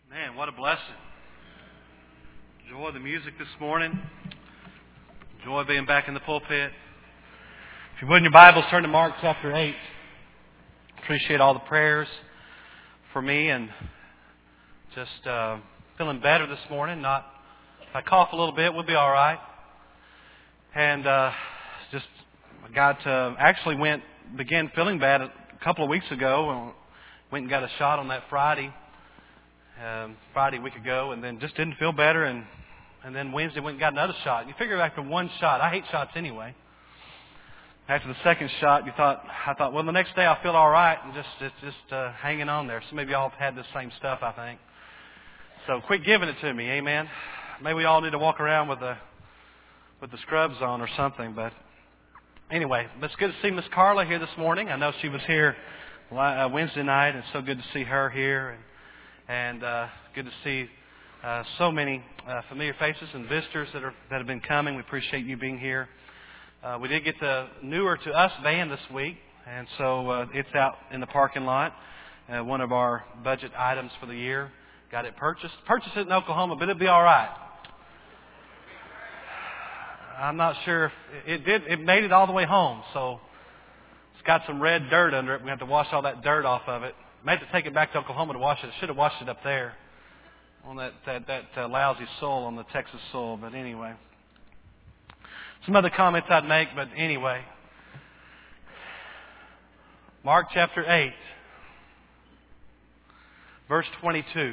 Man, what a blessing. Enjoy the music this morning. Enjoy being back in the pulpit. If you would in your Bibles, turn to Mark chapter 8. Appreciate all the prayers for me and just feeling better this morning. If I cough a little bit, we'll be all right. And began feeling bad a couple of weeks ago. Went and got a shot on that Friday a week ago, and then just didn't feel better, and then Wednesday went and got another shot. You figure after one shot, I hate shots anyway. After the second shot, I thought, well, the next day I'll feel all right, and just hanging on there. So maybe y'all have had the same stuff, I think. So quit giving it to me, amen. Maybe we all need to walk around with the scrubs on or something. But anyway, it's good to see Miss Carla here this morning. I know she was here Wednesday night, and it's so good to see her here, and good to see so many familiar faces and visitors that have been coming. We appreciate you being here. We did get the newer to us van this week, and so it's out in the parking lot. One of our budget items for the year. Got it purchased. Purchased it in Oklahoma, but it'll be all right. I'm not sure if it did. It made it all the way home, so it's got some red dirt under it. We have to wash all that dirt off of it. May have to take it back to Oklahoma to wash it. I should have washed it up there on that lousy soil on the Texas soil. But anyway, some other comments I'd make. But anyway, Mark chapter 8, verse 22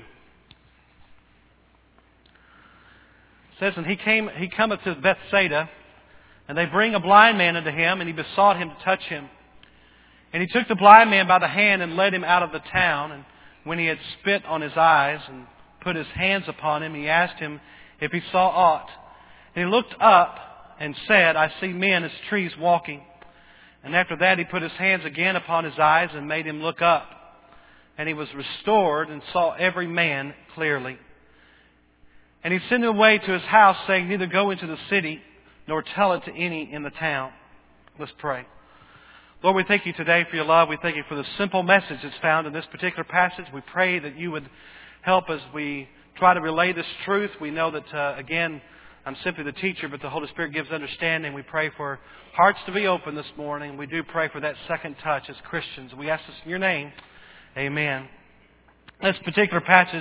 says, "And he cometh to Bethsaida, and they bring a blind man unto him, and he besought him to touch him. And he took the blind man by the hand and led him out of the town. And when he had spit on his eyes and put his hands upon him, he asked him if he saw aught. And he looked up and said, I see men as trees walking. And after that he put his hands again upon his eyes and made him look up. And he was restored and saw every man clearly. And he sent him away to his house, saying, Neither go into the city, nor tell it to any in the town." Let's pray. Lord, we thank you today for your love. We thank you for the simple message that's found in this particular passage. We pray that you would help as we try to relay this truth. We know that, again, I'm simply the teacher, but the Holy Spirit gives understanding. We pray for hearts to be open this morning. We do pray for that second touch as Christians. We ask this in your name. Amen. This particular passage,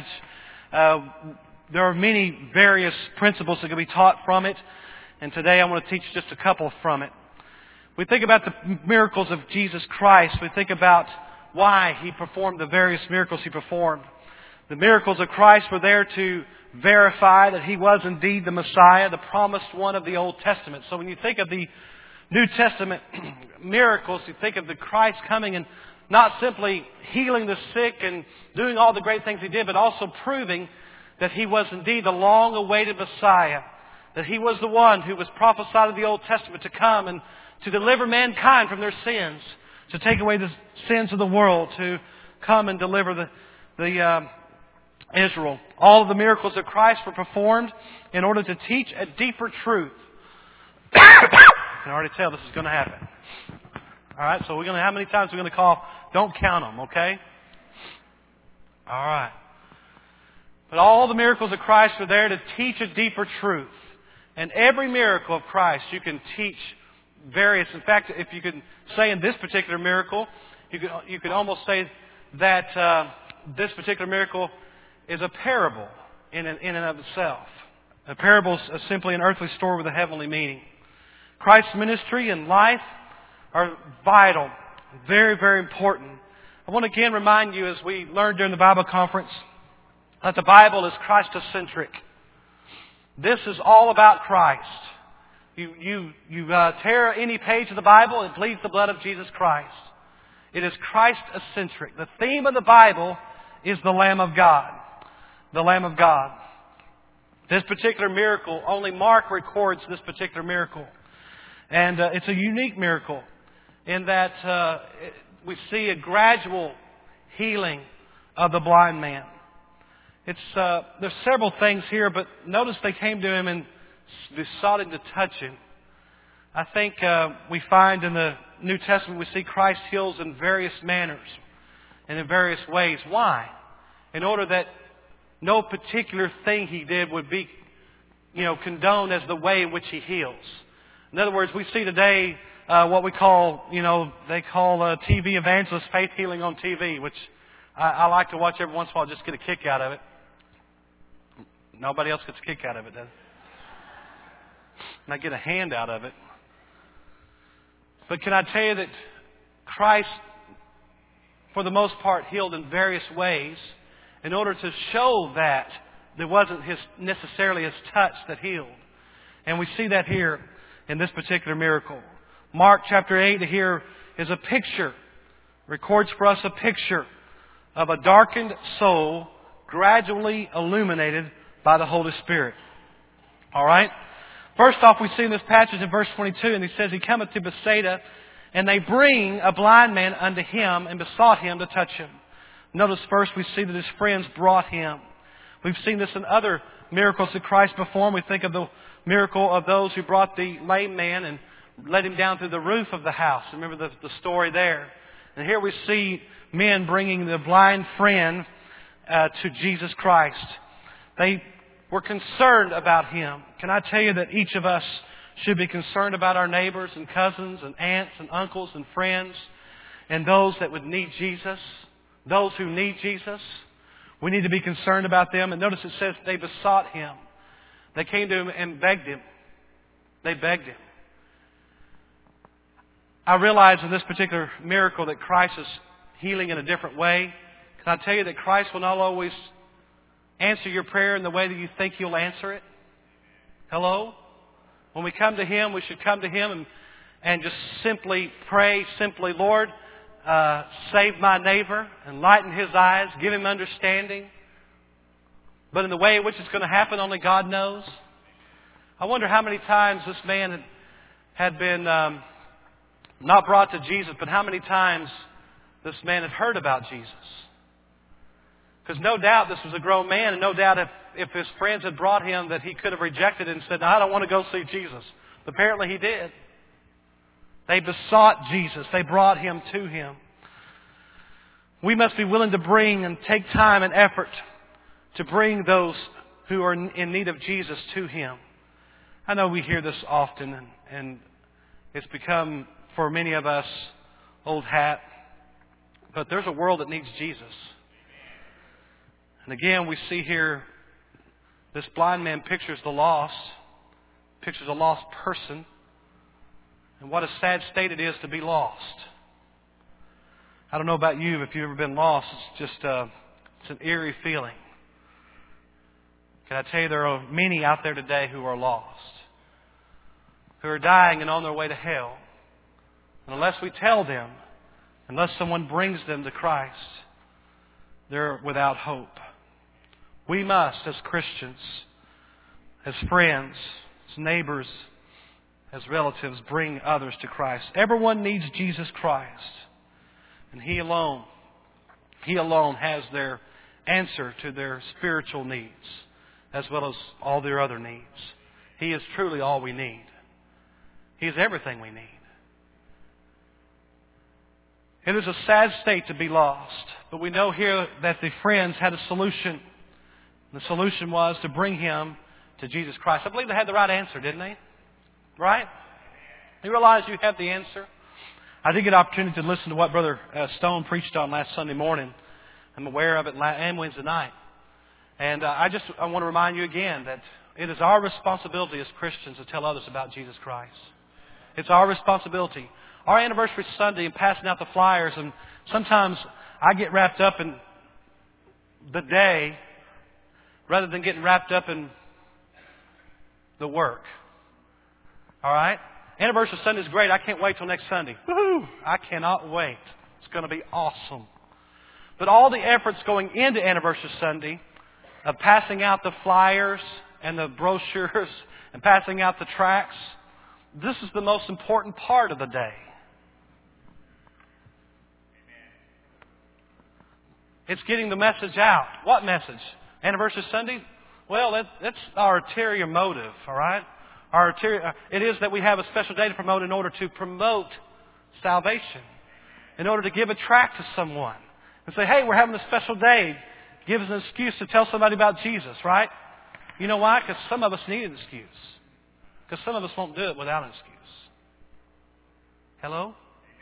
there are many various principles that can be taught from it. And today I want to teach just a couple from it. We think about the miracles of Jesus Christ. We think about why He performed the various miracles He performed. The miracles of Christ were there to verify that He was indeed the Messiah, the promised one of the Old Testament. So when you think of the New Testament miracles, you think of the Christ coming and not simply healing the sick and doing all the great things He did, but also proving that He was indeed the long-awaited Messiah, that He was the one who was prophesied in the Old Testament to come and to deliver mankind from their sins, to take away the sins of the world, to come and deliver Israel. All of the miracles of Christ were performed in order to teach a deeper truth. I can already tell this is going to happen. All right, so how many times we're going to cough? Don't count them, okay? All right. But all the miracles of Christ are there to teach a deeper truth. And every miracle of Christ you can teach various. In fact, if you could say in this particular miracle, you could almost say that this particular miracle is a parable in and of itself. A parable is simply an earthly story with a heavenly meaning. Christ's ministry and life are vital, very, very important. I want to again remind you, as we learned during the Bible conference, that the Bible is Christocentric. This is all about Christ. You tear any page of the Bible, it bleeds the blood of Jesus Christ. It is Christ-centric. The theme of the Bible is the Lamb of God. The Lamb of God. This particular miracle, only Mark records this particular miracle. And it's a unique miracle in that we see a gradual healing of the blind man. There's several things here, but notice they came to him and besought him to touch him. I think we find in the New Testament we see Christ heals in various manners and in various ways. Why? In order that no particular thing He did would be, condoned as the way in which He heals. In other words, we see today what we call, they call TV evangelist faith healing on TV, which I like to watch every once in a while, just get a kick out of it. Nobody else gets a kick out of it, does it? And I get a hand out of it. But can I tell you that Christ, for the most part, healed in various ways in order to show that there wasn't necessarily His touch that healed. And we see that here in this particular miracle. Mark chapter 8 here is a picture, records for us a picture of a darkened soul gradually illuminated by the Holy Spirit. All right? First off, we see in this passage in verse 22, and he says, He cometh to Bethsaida, and they bring a blind man unto Him, and besought Him to touch him. Notice first we see that His friends brought Him. We've seen this in other miracles that Christ performed. We think of the miracle of those who brought the lame man and let him down through the roof of the house. Remember the story there. And here we see men bringing the blind friend to Jesus Christ. They were concerned about him. Can I tell you that each of us should be concerned about our neighbors and cousins and aunts and uncles and friends and those that would need Jesus, those who need Jesus? We need to be concerned about them. And notice it says they besought Him. They came to Him and begged Him. They begged Him. I realize in this particular miracle that Christ is healing in a different way. Can I tell you that Christ will not always answer your prayer in the way that you think He'll answer it? Hello? When we come to Him, we should come to Him and just simply pray, Lord, save my neighbor, enlighten his eyes, give him understanding. But in the way in which it's going to happen, only God knows. I wonder how many times this man had been not brought to Jesus, but how many times this man had heard about Jesus. Because no doubt this was a grown man, and no doubt if his friends had brought him that he could have rejected it and said, no, I don't want to go see Jesus. But apparently he did. They besought Jesus. They brought Him to Him. We must be willing to bring and take time and effort to bring those who are in need of Jesus to Him. I know we hear this often, and it's become, for many of us, old hat. But there's a world that needs Jesus. And again, we see here, this blind man pictures the lost, pictures a lost person. And what a sad state it is to be lost. I don't know about you, if you've ever been lost, it's just it's an eerie feeling. Can I tell you, there are many out there today who are lost, who are dying and on their way to hell. And unless we tell them, unless someone brings them to Christ, they're without hope. We must, as Christians, as friends, as neighbors, as relatives, bring others to Christ. Everyone needs Jesus Christ. And He alone has their answer to their spiritual needs, as well as all their other needs. He is truly all we need. He is everything we need. It is a sad state to be lost, but we know here that the friends had a solution. The solution was to bring him to Jesus Christ. I believe they had the right answer, didn't they? Right? You realize you have the answer? I did get an opportunity to listen to what Brother Stone preached on last Sunday morning. I'm aware of it and Wednesday night. And I want to remind you again that it is our responsibility as Christians to tell others about Jesus Christ. It's our responsibility. Our anniversary Sunday and passing out the flyers, and sometimes I get wrapped up in the day rather than getting wrapped up in the work. All right? Anniversary Sunday is great. I can't wait till next Sunday. Woohoo! I cannot wait. It's going to be awesome. But all the efforts going into Anniversary Sunday of passing out the flyers and the brochures and passing out the tracts, this is the most important part of the day. It's getting the message out. What message? Anniversary Sunday? Well, that's our ulterior motive, all right? It is that we have a special day to promote in order to promote salvation, in order to give a tract to someone and say, hey, we're having a special day. Give us an excuse to tell somebody about Jesus, right? You know why? Because some of us need an excuse. Because some of us won't do it without an excuse. Hello?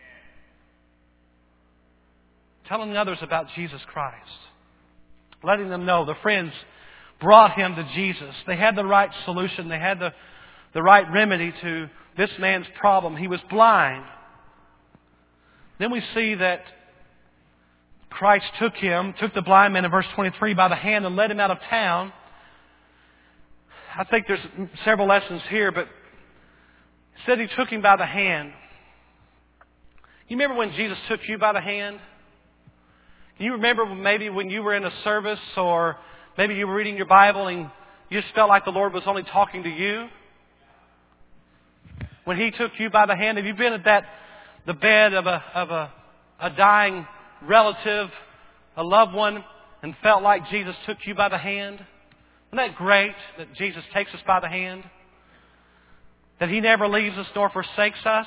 Telling others about Jesus Christ. Letting them know. The friends brought him to Jesus. They had the right solution. They had the right remedy to this man's problem. He was blind. Then we see that Christ took the blind man in verse 23 by the hand and led him out of town. I think there's several lessons here, but it said he took him by the hand. You remember when Jesus took you by the hand? Can you remember maybe when you were in a service or maybe you were reading your Bible and you just felt like the Lord was only talking to you? When He took you by the hand, have you been at the bed of a dying relative, a loved one, and felt like Jesus took you by the hand? Isn't that great that Jesus takes us by the hand? That He never leaves us nor forsakes us?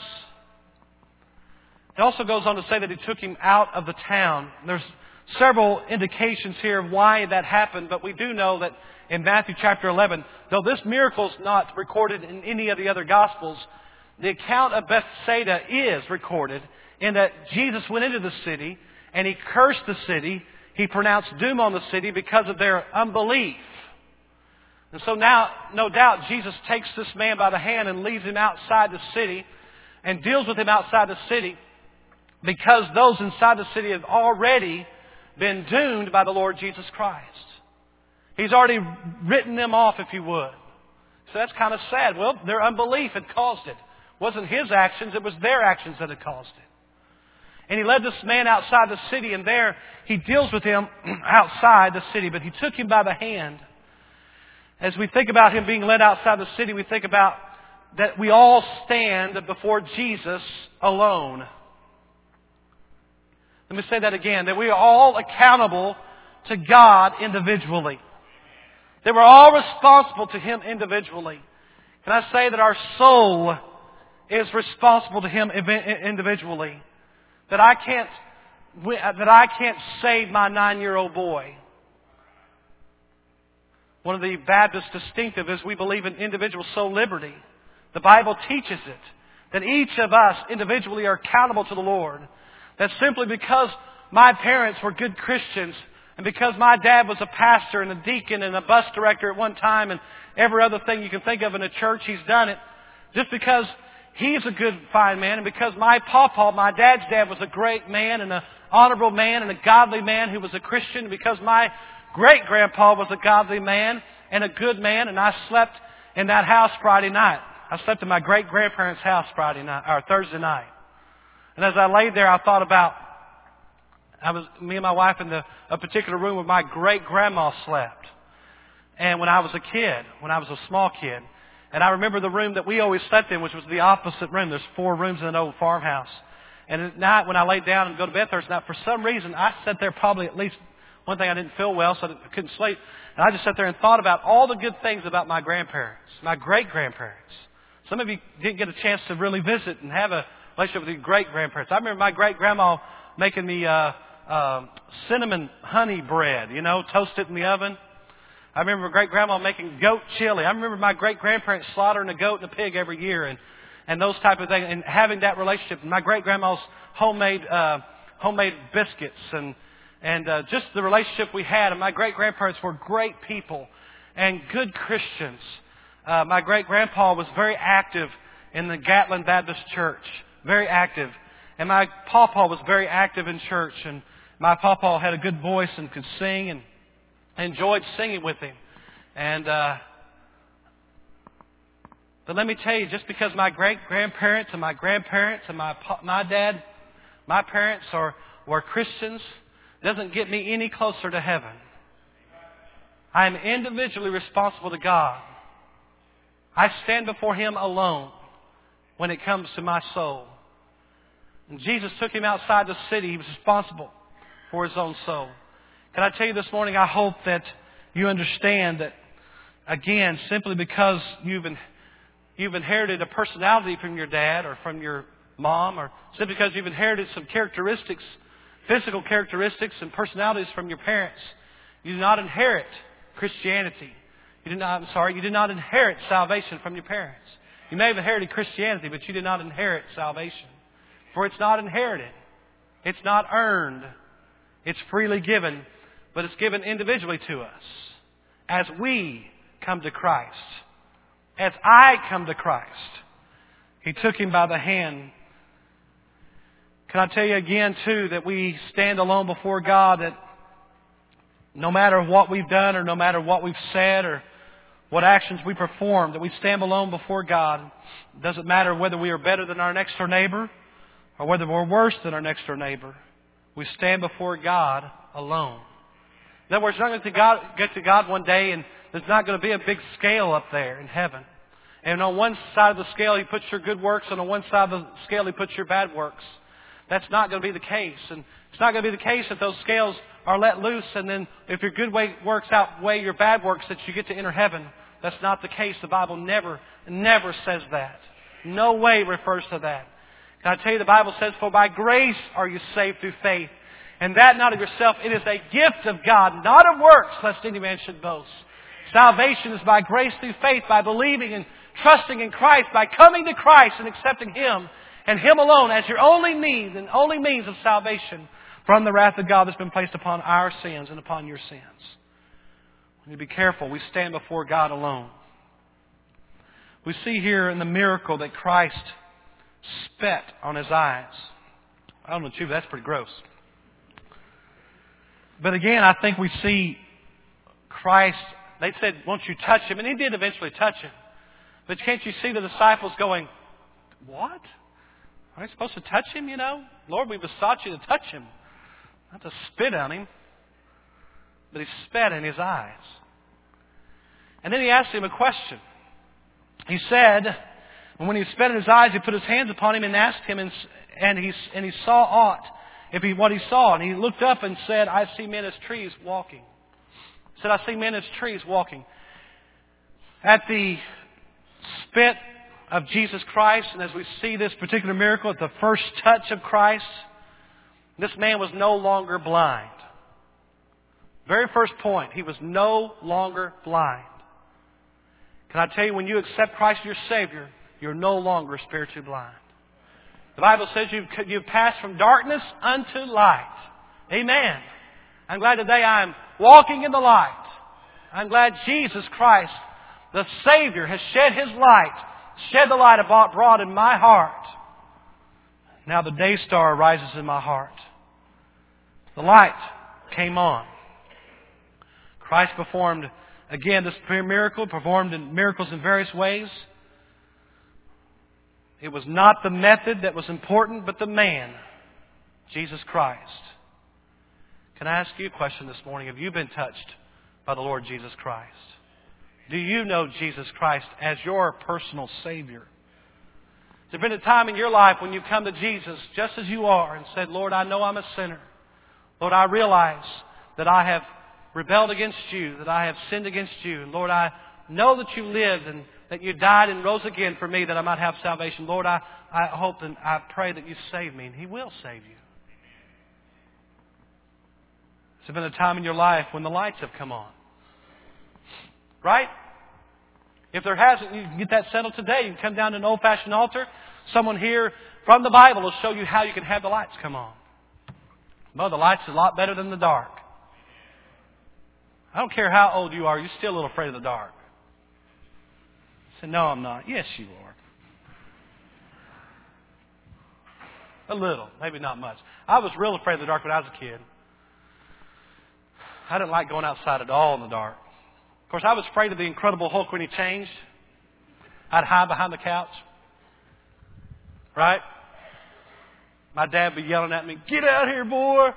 It also goes on to say that He took him out of the town. There's several indications here of why that happened, but we do know that in Matthew chapter 11, though this miracle is not recorded in any of the other Gospels, the account of Bethsaida is recorded in that Jesus went into the city and He cursed the city. He pronounced doom on the city because of their unbelief. And so now, no doubt, Jesus takes this man by the hand and leads him outside the city and deals with him outside the city because those inside the city have already been doomed by the Lord Jesus Christ. He's already written them off, if you would. So that's kind of sad. Well, their unbelief had caused it. It wasn't his actions, it was their actions that had caused it. And He led this man outside the city, and there He deals with him outside the city. But He took him by the hand. As we think about him being led outside the city, we think about that we all stand before Jesus alone. Let me say that again, that we are all accountable to God individually. That we're all responsible to Him individually. Can I say that our soul is responsible to Him individually? That I can't save my 9-year-old boy. One of the Baptist distinctive is we believe in individual soul liberty. The Bible teaches it. That each of us individually are accountable to the Lord. That simply because my parents were good Christians and because my dad was a pastor and a deacon and a bus director at one time and every other thing you can think of in a church, he's done it. Just because he's a good, fine man and because my pawpaw, my dad's dad, was a great man and an honorable man and a godly man who was a Christian, because my great-grandpa was a godly man and a good man, and I slept in that house Friday night. I slept in my great-grandparents' house Thursday night. And as I laid there, I thought about, me and my wife in a particular room where my great-grandma slept. And when I was a small kid. And I remember the room that we always slept in, which was the opposite room. There's 4 rooms in an old farmhouse. And at night, when I laid down and go to bed Thursday night, for some reason, I sat there probably at least one thing, I didn't feel well, so I couldn't sleep. And I just sat there and thought about all the good things about my grandparents, my great-grandparents. Some of you didn't get a chance to really visit and have a relationship with your great-grandparents. I remember my great-grandma making me cinnamon honey bread, toast it in the oven. I remember great-grandma making goat chili. I remember my great-grandparents slaughtering a goat and a pig every year and those type of things, and having that relationship. And my great-grandma's homemade biscuits and just the relationship we had. And my great-grandparents were great people and good Christians. My great-grandpa was very active in the Gatlin Baptist Church, very active. And my pawpaw was very active in church. And my pawpaw had a good voice and could sing, and I enjoyed singing with him. And but let me tell you, just because my great-grandparents and my grandparents and my dad, my parents were Christians, doesn't get me any closer to heaven. I am individually responsible to God. I stand before Him alone when it comes to my soul. And Jesus took him outside the city. He was responsible for his own soul. Can I tell you this morning, I hope that you understand that, again, simply because you've inherited a personality from your dad or from your mom, or simply because you've inherited some characteristics, physical characteristics and personalities from your parents, You did not inherit Christianity. You did not inherit salvation from your parents. You may have inherited Christianity, but you did not inherit salvation. For it's not inherited. It's not earned. It's freely given, but it's given individually to us. As we come to Christ. As I come to Christ. He took him by the hand. Can I tell you again, too, that we stand alone before God, that no matter what we've done or no matter what we've said or what actions we perform, that we stand alone before God. It doesn't matter whether we are better than our next door neighbor or whether we're worse than our next door neighbor. We stand before God alone. In other words, you're not going to get to God one day and there's not going to be a big scale up there in heaven. And on one side of the scale He puts your good works, and on one side of the scale He puts your bad works. That's not going to be the case. And it's not going to be the case that those scales are let loose and then if your good works outweigh your bad works that you get to enter heaven. That's not the case. The Bible never says that. No way refers to that. Can I tell you, the Bible says, for by grace are you saved through faith. And that not of yourself, it is a gift of God, not of works, lest any man should boast. Salvation is by grace through faith, by believing and trusting in Christ, by coming to Christ and accepting Him and Him alone as your only means of salvation from the wrath of God that's been placed upon our sins and upon your sins. We need to be careful. We stand before God alone. We see here in the miracle that Christ spat on his eyes. I don't know, but that's pretty gross. But again, I think we see Christ, they said, won't you touch Him? And He did eventually touch Him. But can't you see the disciples going, what? Are we supposed to touch Him, you know? Lord, we besought you to touch Him. Not to spit on Him. But He spat in his eyes. And then He asked him a question. He said, and when He spat in his eyes, He put His hands upon him and asked him, and he saw aught. What he saw, and he looked up and said, I see men as trees walking. He said, I see men as trees walking. At the spit of Jesus Christ, and as we see this particular miracle, at the first touch of Christ, this man was no longer blind. Very first point, he was no longer blind. Can I tell you, when you accept Christ as your Savior, you're no longer spiritually blind. The Bible says you've passed from darkness unto light. Amen. I'm glad today I'm walking in the light. I'm glad Jesus Christ, the Savior, has shed His light, shed the light abroad in my heart. Now the day star rises in my heart. The light came on. Christ performed, again, this miracle, performed miracles in various ways. It was not the method that was important, but the man, Jesus Christ. Can I ask you a question this morning? Have you been touched by the Lord Jesus Christ? Do you know Jesus Christ as your personal Savior? Has there been a time in your life when you come to Jesus just as you are and said, Lord, I know I'm a sinner. Lord, I realize that I have rebelled against you, that I have sinned against you. And Lord, I know that you lived and that you died and rose again for me that I might have salvation. Lord, I hope and I pray that you save me. And He will save you. Has there been a time in your life when the lights have come on? Right? If there hasn't, you can get that settled today. You can come down to an old-fashioned altar. Someone here from the Bible will show you how you can have the lights come on. Well, the light's a lot better than the dark. I don't care how old you are, you're still a little afraid of the dark. I said, no, I'm not. Yes, you are. A little, maybe not much. I was real afraid of the dark when I was a kid. I didn't like going outside at all in the dark. Of course, I was afraid of the Incredible Hulk when he changed. I'd hide behind the couch. Right? My dad would be yelling at me, get out here, boy.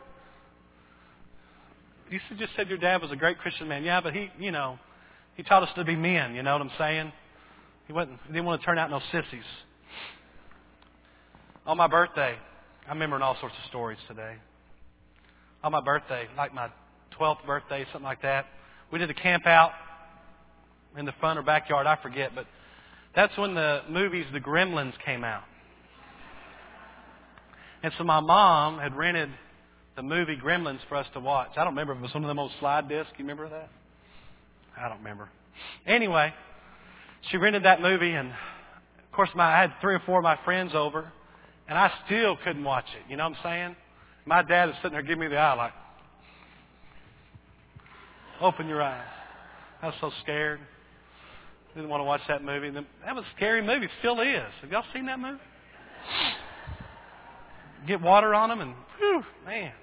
You just said your dad was a great Christian man. Yeah, but he taught us to be men, you know what I'm saying? He didn't want to turn out no sissies. On my birthday, I'm remembering all sorts of stories today. On my birthday, like my 12th birthday, something like that, we did a camp out in the front or backyard, I forget, but that's when the movies The Gremlins came out. And so my mom had rented the movie Gremlins for us to watch. I don't remember if it was one of them old slide discs. You remember that? I don't remember. Anyway, she rented that movie, and of course I had 3 or 4 of my friends over, and I still couldn't watch it. You know what I'm saying? My dad is sitting there giving me the eye like, open your eyes. I was so scared. Didn't want to watch that movie. That was a scary movie. It still is. Have y'all seen that movie? Get water on them and, whew, man.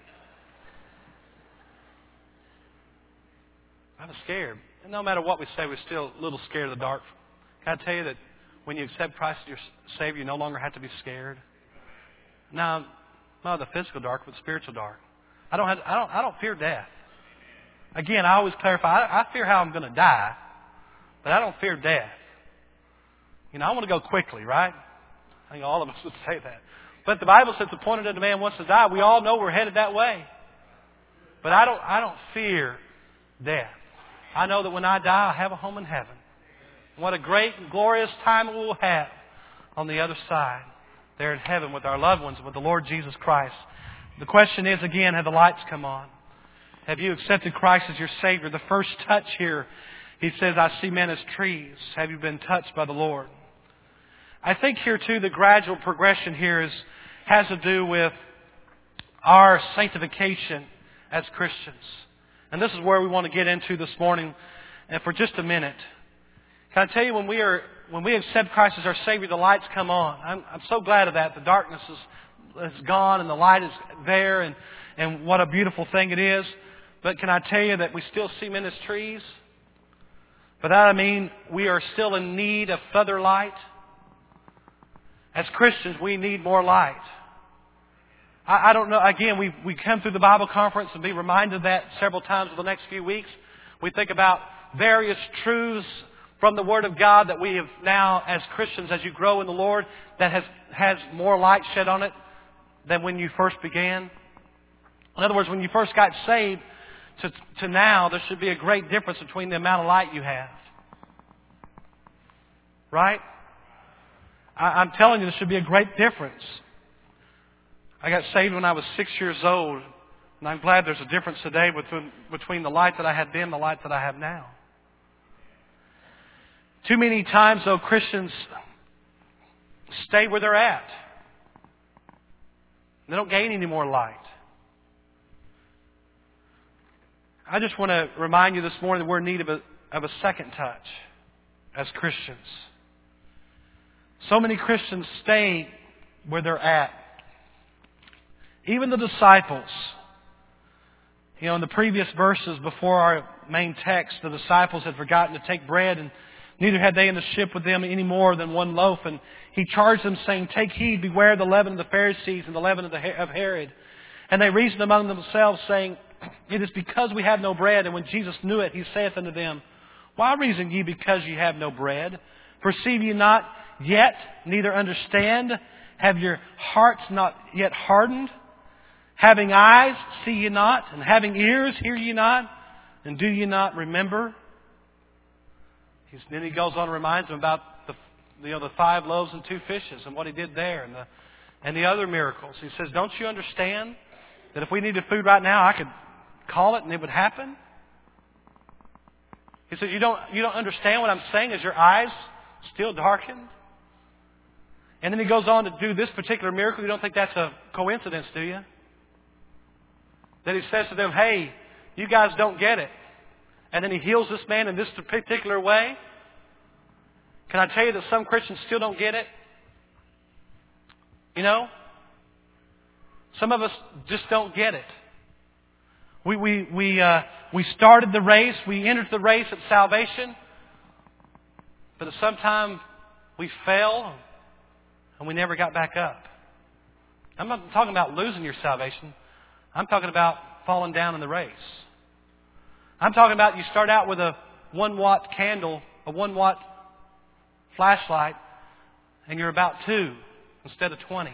I was scared. And no matter what we say, we're still a little scared of the dark. Can I tell you that when you accept Christ as your Savior, you no longer have to be scared? Now, not the physical dark, but the spiritual dark. I don't fear death. Again, I always clarify, I fear how I'm going to die, but I don't fear death. You know, I want to go quickly, right? I think all of us would say that. But the Bible says, appointed unto man wants to die. We all know we're headed that way. But I don't fear death. I know that when I die, I'll have a home in heaven. What a great and glorious time we will have on the other side, there in heaven with our loved ones, with the Lord Jesus Christ. The question is, again, have the lights come on? Have you accepted Christ as your Savior? The first touch here, He says, I see men as trees. Have you been touched by the Lord? I think here too, the gradual progression here has to do with our sanctification as Christians. And this is where we want to get into this morning, and for just a minute. Can I tell you, when we accept Christ as our Savior, the lights come on. I'm so glad of that. The darkness is gone and the light is there, and what a beautiful thing it is. But can I tell you that we still see men as trees? By that I mean we are still in need of further light. As Christians, we need more light. I don't know. Again, we come through the Bible conference and be reminded of that several times over the next few weeks. We think about various truths from the Word of God that we have now, as Christians, as you grow in the Lord, that has more light shed on it than when you first began. In other words, when you first got saved to now, there should be a great difference between the amount of light you have. Right? I'm telling you, there should be a great difference. I got saved when I was 6 years old, and I'm glad there's a difference today between the light that I had then and the light that I have now. Too many times, though, Christians stay where they're at. They don't gain any more light. I just want to remind you this morning that we're in need of a second touch as Christians. So many Christians stay where they're at. Even the disciples. You know, in the previous verses before our main text, the disciples had forgotten to take bread, and neither had they in the ship with them any more than one loaf. And He charged them, saying, take heed, beware the leaven of the Pharisees and the leaven of Herod. And they reasoned among themselves, saying, it is because we have no bread. And when Jesus knew it, He saith unto them, why reason ye because ye have no bread? Perceive ye not yet, neither understand? Have your hearts not yet hardened? Having eyes, see ye not? And having ears, hear ye not? And do ye not remember? Then He goes on and reminds them about the 5 loaves and 2 fishes and what He did there and the other miracles. He says, don't you understand that if we needed food right now, I could call it and it would happen? He says, you don't understand what I'm saying? Is your eyes still darkened? And then He goes on to do this particular miracle. You don't think that's a coincidence, do you? That He says to them, hey, you guys don't get it. And then He heals this man in this particular way. Can I tell you that some Christians still don't get it? You know? Some of us just don't get it. We started the race. We entered the race at salvation. But at some time we fell and we never got back up. I'm not talking about losing your salvation. I'm talking about falling down in the race. I'm talking about you start out with a 1-watt candle, a 1-watt flashlight, and you're about 2 instead of 20.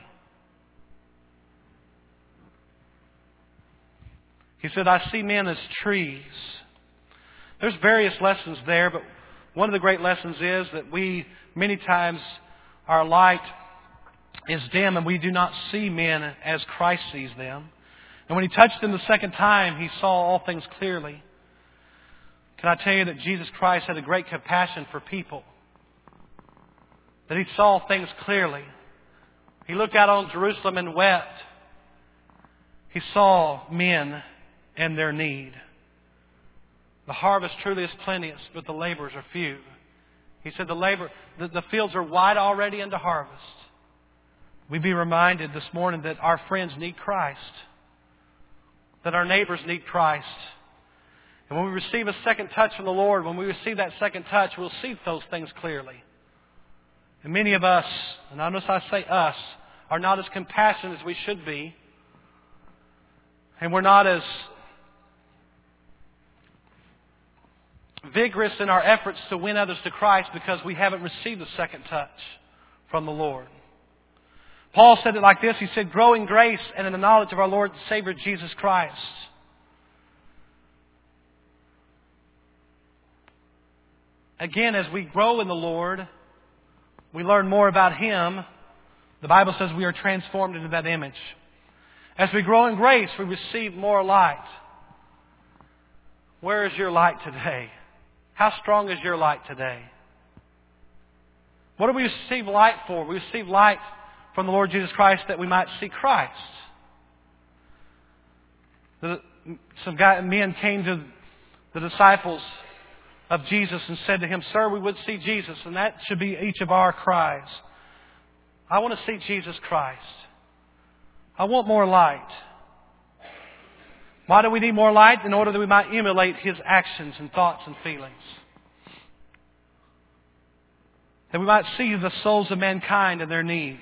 He said, I see men as trees. There's various lessons there, but one of the great lessons is that many times, our light is dim and we do not see men as Christ sees them. And when He touched him the second time, he saw all things clearly. Can I tell you that Jesus Christ had a great compassion for people? That He saw things clearly. He looked out on Jerusalem and wept. He saw men and their need. The harvest truly is plenteous, but the laborers are few. He said the fields are wide already into harvest. We be reminded this morning that our friends need Christ. That our neighbors need Christ. And when we receive a second touch from the Lord, when we receive that second touch, we'll see those things clearly. And many of us, and I notice I say us, are not as compassionate as we should be. And we're not as vigorous in our efforts to win others to Christ because we haven't received the second touch from the Lord. Paul said it like this. He said, grow in grace and in the knowledge of our Lord and Savior Jesus Christ. Again, as we grow in the Lord, we learn more about Him. The Bible says we are transformed into that image. As we grow in grace, we receive more light. Where is your light today? How strong is your light today? What do we receive light for? We receive light from the Lord Jesus Christ that we might see Christ. Men came to the disciples of Jesus and said to Him, Sir, we would see Jesus. And that should be each of our cries. I want to see Jesus Christ. I want more light. Why do we need more light? In order that we might emulate His actions and thoughts and feelings. That we might see the souls of mankind and their need.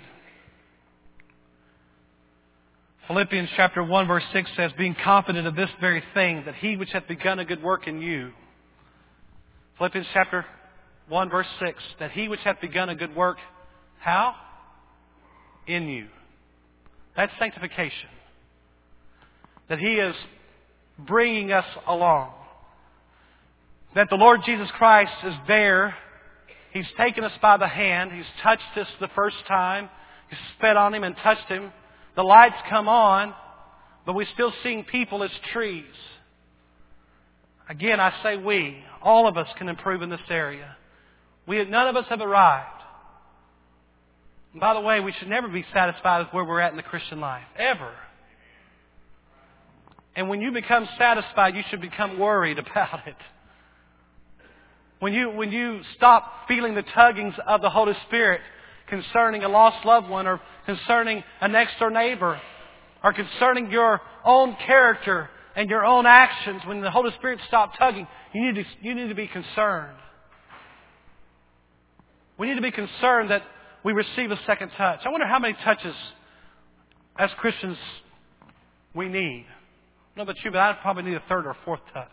Philippians chapter 1 verse 6 says, being confident of this very thing, that He which hath begun a good work in you. Philippians chapter 1 verse 6, that He which hath begun a good work, how? In you. That's sanctification. That He is bringing us along. That the Lord Jesus Christ is there. He's taken us by the hand. He's touched us the first time. He's spit on Him and touched Him. The lights come on, but we're still seeing people as trees. Again, I say we. All of us can improve in this area. None of us have arrived. And by the way, we should never be satisfied with where we're at in the Christian life. Ever. And when you become satisfied, you should become worried about it. When you stop feeling the tuggings of the Holy Spirit concerning a lost loved one or concerning a next door neighbor or concerning your own character and your own actions, when the Holy Spirit stops tugging, you need to be concerned. We need to be concerned that we receive a second touch. I wonder how many touches as Christians we need. I don't know about you, but I probably need a third or fourth touch.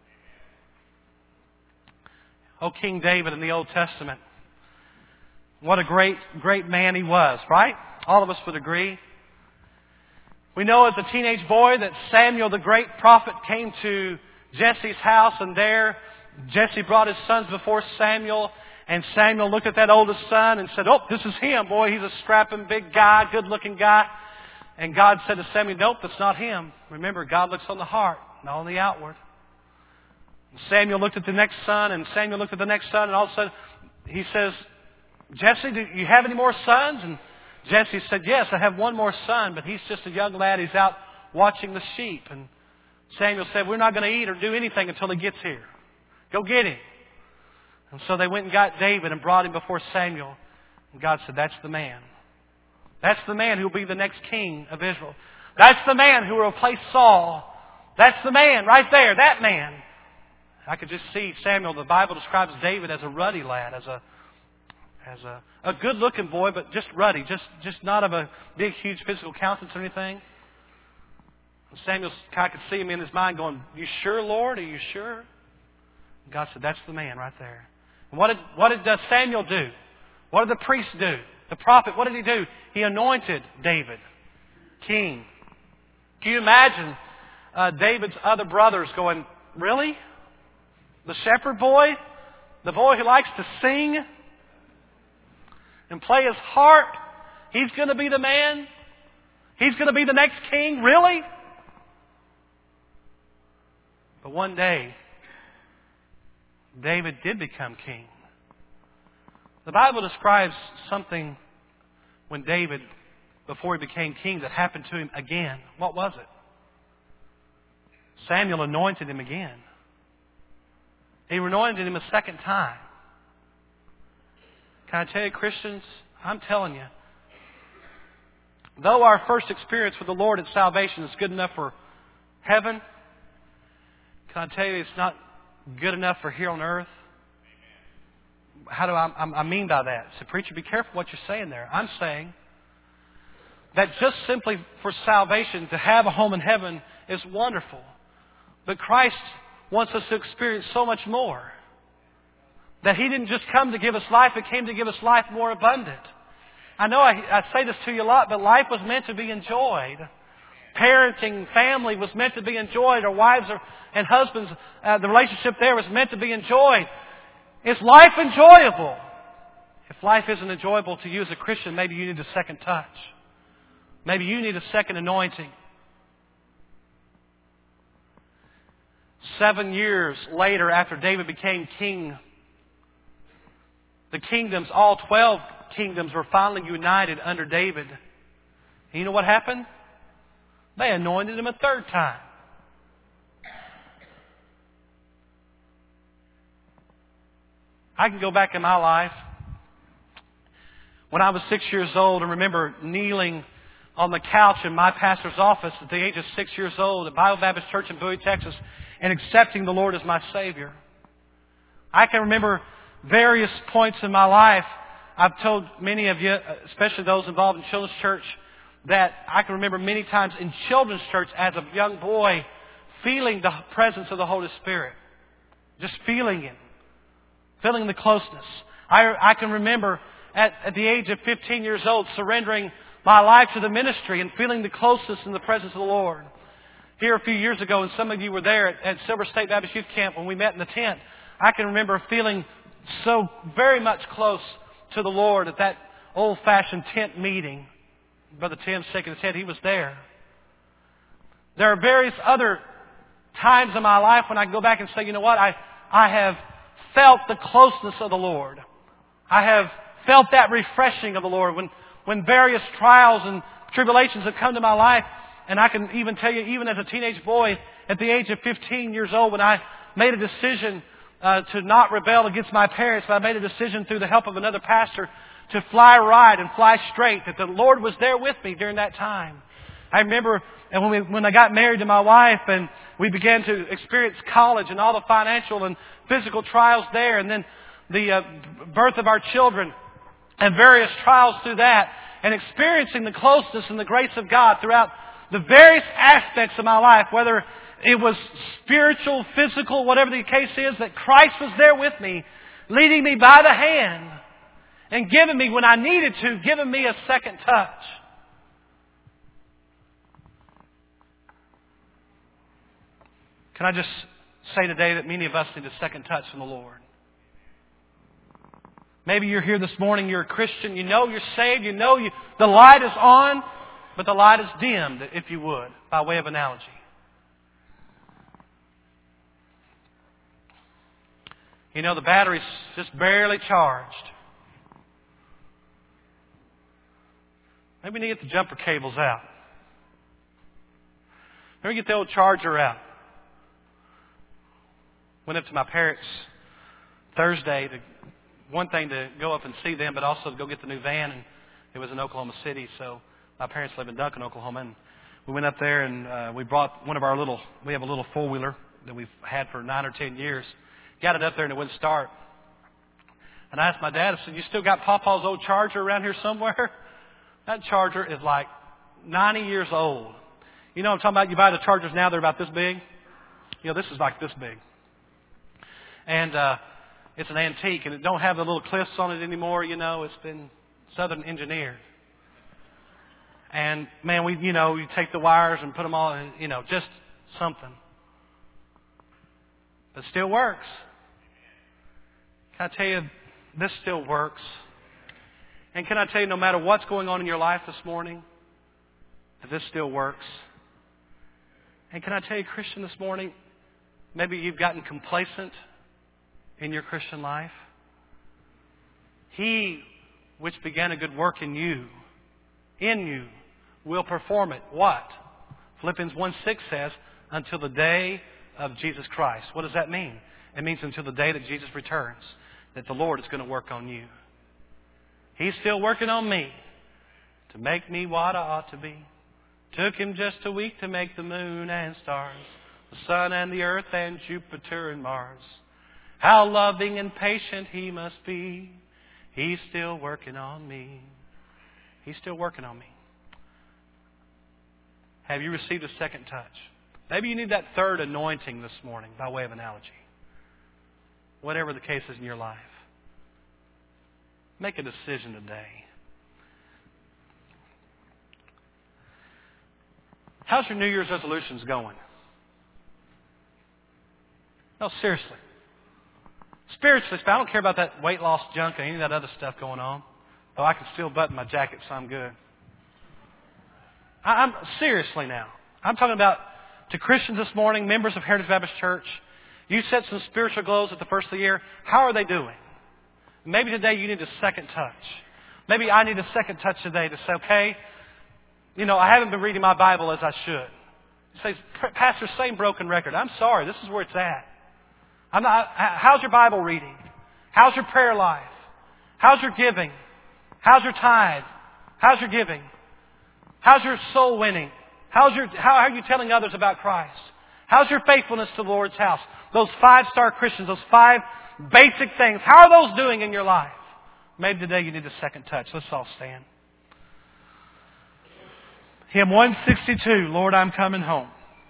Oh, King David in the Old Testament. What a great, great man he was, right? All of us would agree. We know as a teenage boy that Samuel, the great prophet, came to Jesse's house, and there Jesse brought his sons before Samuel, and Samuel looked at that oldest son and said, oh, this is him, boy. He's a strapping big guy, good-looking guy. And God said to Samuel, nope, that's not him. Remember, God looks on the heart, not on the outward. Samuel looked at the next son, and Samuel looked at the next son, and all of a sudden he says, Jesse, do you have any more sons? And Jesse said, yes, I have one more son, but he's just a young lad. He's out watching the sheep. And Samuel said, we're not going to eat or do anything until he gets here. Go get him. And so they went and got David and brought him before Samuel. And God said, that's the man. That's the man who will be the next king of Israel. That's the man who will replace Saul. That's the man right there, that man. I could just see Samuel. The Bible describes David as a ruddy lad, as a good-looking boy, but just ruddy, just not of a big, huge physical countenance or anything. And Samuel, I could see him in his mind going, you sure, Lord? Are you sure? And God said, that's the man right there. And what did Samuel do? What did the priest do? The prophet, what did he do? He anointed David king. Can you imagine David's other brothers going, really? The shepherd boy? The boy who likes to sing and play his harp? He's going to be the man? He's going to be the next king? Really? But one day, David did become king. The Bible describes something when David, before he became king, that happened to him again. What was it? Samuel anointed him again. He anointed him a second time. Can I tell you, Christians, I'm telling you, though our first experience with the Lord at salvation is good enough for heaven, can I tell you it's not good enough for here on earth? How do I mean by that? So, preacher, be careful what you're saying there. I'm saying that just simply for salvation, to have a home in heaven is wonderful. But Christ wants us to experience so much more. That He didn't just come to give us life, He came to give us life more abundant. I know I say this to you a lot, but life was meant to be enjoyed. Parenting, family was meant to be enjoyed. Our wives and husbands, the relationship there was meant to be enjoyed. Is life enjoyable? If life isn't enjoyable to you as a Christian, maybe you need a second touch. Maybe you need a second anointing. 7 years later, after David became king, the kingdoms, all 12 kingdoms, were finally united under David. And you know what happened? They anointed him a third time. I can go back in my life when I was 6 years old and remember kneeling on the couch in my pastor's office at the age of 6 years old at Bible Baptist Church in Bowie, Texas, and accepting the Lord as my Savior. I can remember various points in my life. I've told many of you, especially those involved in children's church, that I can remember many times in children's church as a young boy feeling the presence of the Holy Spirit. Just feeling it. Feeling the closeness. I can remember at the age of 15 years old surrendering my life to the ministry and feeling the closeness in the presence of the Lord. Here a few years ago, and some of you were there at Silver State Baptist Youth Camp when we met in the tent, I can remember feeling so very much close to the Lord at that old-fashioned tent meeting. Brother Tim's shaking his head. He was there. There are various other times in my life when I can go back and say, you know what, I have felt the closeness of the Lord. I have felt that refreshing of the Lord when various trials and tribulations have come to my life. And I can even tell you, even as a teenage boy, at the age of 15 years old, when I made a decision to not rebel against my parents, but I made a decision through the help of another pastor to fly right and fly straight, that the Lord was there with me during that time. I remember when I got married to my wife and we began to experience college and all the financial and physical trials there, and then the birth of our children and various trials through that, and experiencing the closeness and the grace of God throughout the various aspects of my life, whether it was spiritual, physical, whatever the case is, that Christ was there with me, leading me by the hand and giving me, when I needed to, giving me a second touch. Can I just say today that many of us need a second touch from the Lord? Maybe you're here this morning, you're a Christian, you know you're saved, you know the light is on, but the light is dimmed, if you would, by way of analogy. You know, the battery's just barely charged. Maybe we need to get the jumper cables out. Maybe get the old charger out. Went up to my parents Thursday one thing to go up and see them, but also to go get the new van, and it was in Oklahoma City, so my parents live in Duncan, Oklahoma, and we went up there and we brought we have a little four-wheeler that we've had for 9 or 10 years. Got it up there and it wouldn't start. And I asked my dad, I said, you still got Papa's old charger around here somewhere? That charger is like 90 years old. You know what I'm talking about? You buy the chargers now, they're about this big. You know, this is like this big. And it's an antique, and it don't have the little clips on it anymore. You know, it's been Southern engineered. And man, you take the wires and put them all in, just something. But it still works. Can I tell you, this still works. And can I tell you, no matter what's going on in your life this morning, that this still works. And can I tell you, Christian, this morning, Maybe you've gotten complacent in your Christian life. He which began a good work in you, will perform it. What? Philippians 1:6 says, until the day of Jesus Christ. What does that mean? It means until the day that Jesus returns, that the Lord is going to work on you. He's still working on me to make me what I ought to be. Took Him just a week to make the moon and stars, the sun and the earth and Jupiter and Mars. How loving and patient He must be. He's still working on me. He's still working on me. Have you received a second touch? Maybe you need that third anointing this morning by way of analogy. Whatever the case is in your life. Make a decision today. How's your New Year's resolutions going? No, seriously. Spiritually, I don't care about that weight loss junk and any of that other stuff going on. Oh, I can still button my jacket, so I'm good. I'm seriously now. I'm talking about to Christians this morning, members of Heritage Baptist Church. You set some spiritual goals at the first of the year. How are they doing? Maybe today you need a second touch. Maybe I need a second touch today to say, okay, I haven't been reading my Bible as I should. You say, Pastor, same broken record. I'm sorry. This is where it's at. How's your Bible reading? How's your prayer life? How's your giving? How's your tithe? How's your giving? How's your soul winning? How are you telling others about Christ? How's your faithfulness to the Lord's house? Those 5-star Christians, those 5 basic things. How are those doing in your life? Maybe today you need a second touch. Let's all stand. Hymn 162, Lord, I'm coming home.